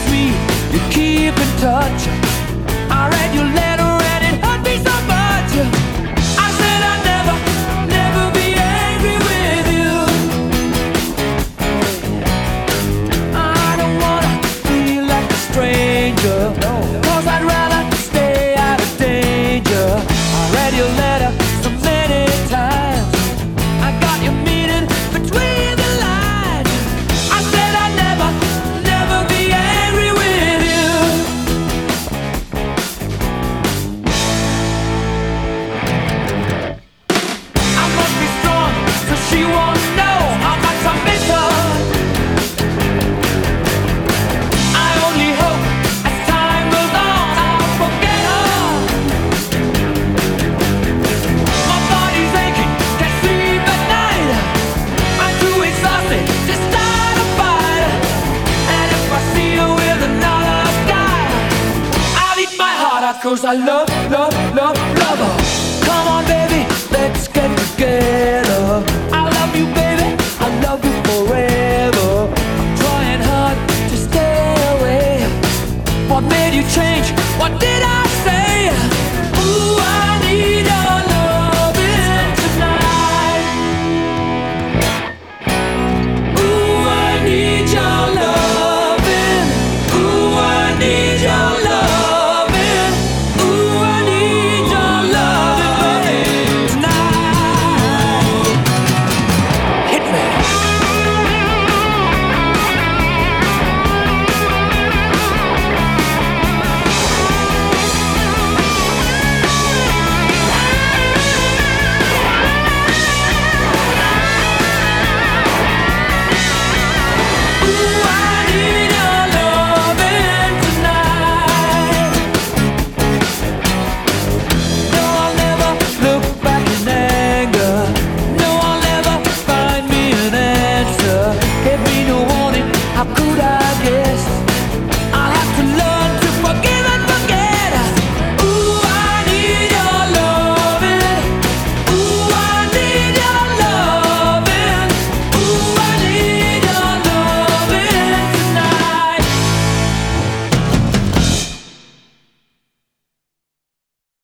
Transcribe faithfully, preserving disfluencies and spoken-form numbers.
me you keep in touch. I read your letter and it hurt me so much. I said I'd never, never be angry with you. I don't wanna feel like a stranger, cause I'd rather stay out of danger. I read your letter so many times, I got your meaning between the lines. I said I'd never, never be angry with you. I must be strong so she won't know how much I miss her. I only hope as time goes on I'll forget her. My body's aching, can't sleep at night. I'm too exhausted to start a fight. And if I see her with another guy, I'll eat my heart out, cause I love, love, love, love her. Come on baby, let's get together. I love you baby, I love you forever. I'm trying hard to stay away. What made you change? What did I